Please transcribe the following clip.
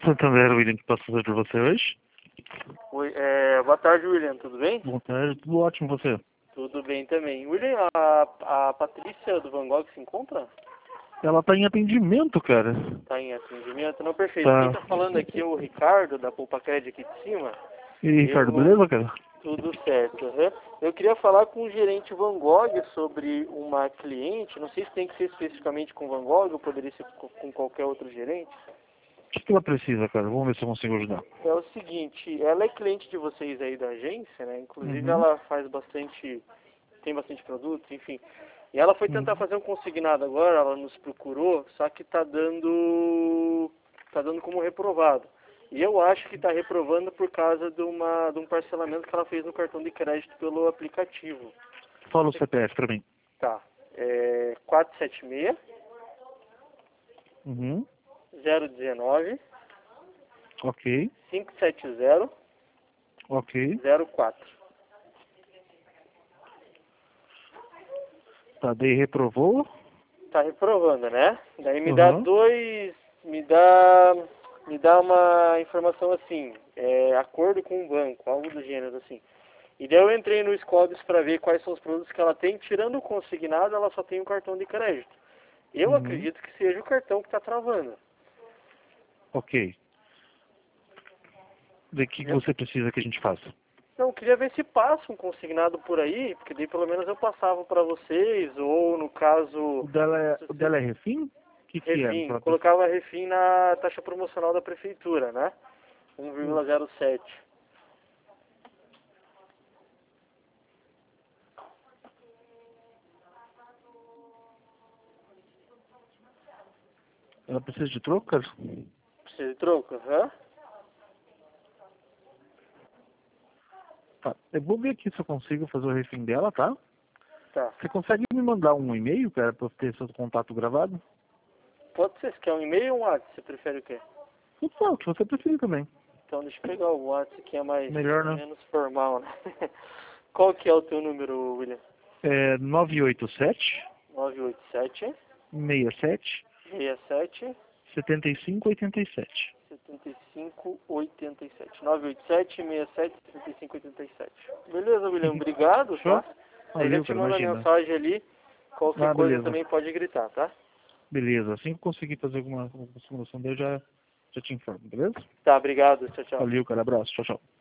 Santander, William, que posso fazer por você hoje? Oi, boa tarde, William, tudo bem? Boa tarde, tudo ótimo você. Tudo bem também. William, a Patrícia do Van Gogh se encontra? Ela tá em atendimento, cara. Tá em atendimento? Não, perfeito. Tá. Quem tá falando aqui é o Ricardo, da Poupa Cred aqui de cima. E aí, Ricardo, beleza, cara? Tudo certo, uhum. Eu queria falar com o gerente Van Gogh sobre uma cliente, não sei se tem que ser especificamente com Van Gogh ou poderia ser com qualquer outro gerente. O que ela precisa, cara? Vamos ver se eu consigo ajudar. É o seguinte, ela é cliente de vocês aí da agência, né? Inclusive ela tem bastante produtos, enfim. E ela foi tentar fazer um consignado agora, ela nos procurou, só que tá dando como reprovado. E eu acho que está reprovando por causa de um parcelamento que ela fez no cartão de crédito pelo aplicativo. Fala o CPF pra mim. Tá. 476 019 Ok. 570 Ok. 04. Tá, daí reprovou. Tá reprovando, né? Daí me dá uma informação assim, acordo com o banco, algo do gênero assim. E daí eu entrei no Scobis para ver quais são os produtos que ela tem, tirando o consignado, ela só tem um cartão de crédito. Eu acredito que seja o cartão que está travando. Ok. De que você precisa que a gente faça? Não, eu queria ver se passa um consignado por aí, porque daí pelo menos eu passava para vocês, ou no caso... O dela é refim? O que refim, é? colocava refim na taxa promocional da prefeitura, né? 1,07. Ela precisa de troco, cara? Precisa de troco, aham? Tá. Eu vou ver aqui se eu consigo fazer o refim dela, tá? Tá. Você consegue me mandar um e-mail, cara, pra eu ter seu contato gravado? Pode ser, você quer um e-mail ou um WhatsApp? Você prefere o quê? Tudo bom, o que você preferir também. Então deixa eu pegar o WhatsApp que é Melhor, né? menos formal, né? Qual que é o teu número, William? É 987 987 67 67 7587. 7587. 987 67 7587. Beleza, William, obrigado, Show? tá? Aí já Valeu, te cara, manda a imagina. mensagem ali. Qualquer coisa Beleza. também pode gritar, tá? Beleza, assim que eu conseguir fazer alguma simulação dele, já te informo, beleza? Tá, obrigado. Tchau, tchau. Valeu, cara, abraço, tchau, tchau.